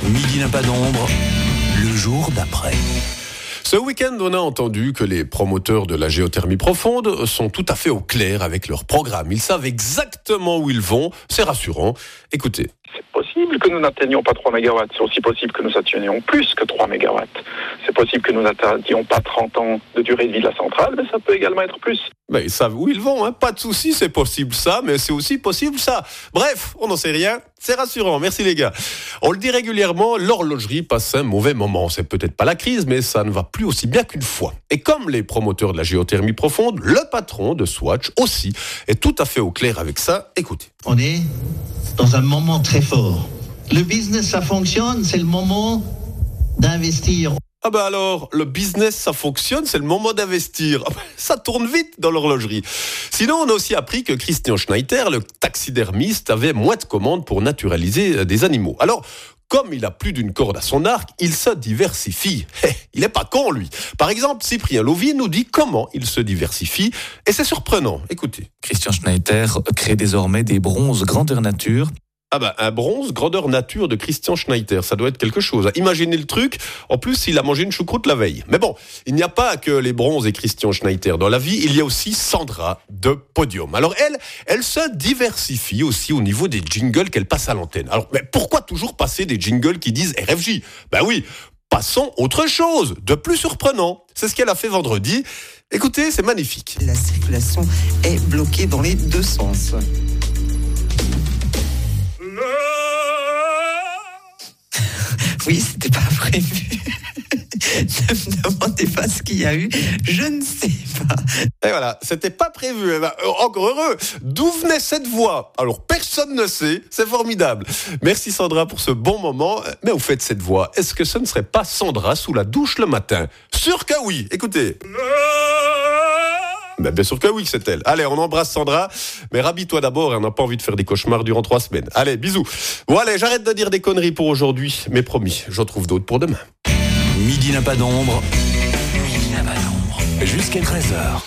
Midi n'a pas d'ombre, le jour d'après. Ce week-end, on a entendu que les promoteurs de la géothermie profonde sont tout à fait au clair avec leur programme. Ils savent exactement où ils vont, c'est rassurant. Écoutez. C'est possible que nous n'atteignions pas 3 MW, c'est aussi possible que nous atteignions plus que 3 MW. C'est possible que nous n'atteignions pas 30 ans de durée de vie de la centrale, mais ça peut également être plus. Mais ils savent où ils vont, hein. Pas de souci, c'est possible ça, mais c'est aussi possible ça. Bref, on n'en sait rien, c'est rassurant, merci les gars. On le dit régulièrement, l'horlogerie passe un mauvais moment. C'est peut-être pas la crise, mais ça ne va plus aussi bien qu'une fois. Et comme les promoteurs de la géothermie profonde, le patron de Swatch aussi est tout à fait au clair avec ça. Écoutez. On est dans un moment très fort. Le business, ça fonctionne, c'est le moment d'investir. Ah ben alors, le business, ça fonctionne, c'est le moment d'investir. Ça tourne vite dans l'horlogerie. Sinon, on a aussi appris que Christian Schneider, le taxidermiste, avait moins de commandes pour naturaliser des animaux. Alors, comme il a plus d'une corde à son arc, il se diversifie. Il est pas con, lui. Par exemple, Cyprien Lovier nous dit comment il se diversifie, et c'est surprenant. Écoutez. Christian Schneider crée désormais des bronzes grandeur nature. Ah bah, un bronze grandeur nature de Christian Schneider, ça doit être quelque chose. Imaginez le truc, en plus il a mangé une choucroute la veille. Mais bon, il n'y a pas que les bronzes et Christian Schneider dans la vie, il y a aussi Sandra de Podium. Alors elle se diversifie aussi au niveau des jingles qu'elle passe à l'antenne. Alors mais pourquoi toujours passer des jingles qui disent RFJ ? Ben oui, passons autre chose, de plus surprenant. C'est ce qu'elle a fait vendredi. Écoutez, c'est magnifique. La circulation est bloquée dans les deux sens. Oui, c'était pas prévu. Ne me demandez pas ce qu'il y a eu, je ne sais pas. Et voilà, c'était pas prévu. Encore heureux. D'où venait cette voix ? Alors personne ne sait, c'est formidable. Merci Sandra pour ce bon moment. Mais au fait, cette voix, est-ce que ce ne serait pas Sandra sous la douche le matin ? Sûr que oui, écoutez. Ben bien sûr que oui, c'est elle. Allez, on embrasse Sandra, mais rhabille-toi d'abord, on n'a pas envie de faire des cauchemars durant 3 semaines. Allez, bisous. Bon allez, j'arrête de dire des conneries pour aujourd'hui, mais promis, j'en trouve d'autres pour demain. Midi n'a pas d'ombre, jusqu'à 13h.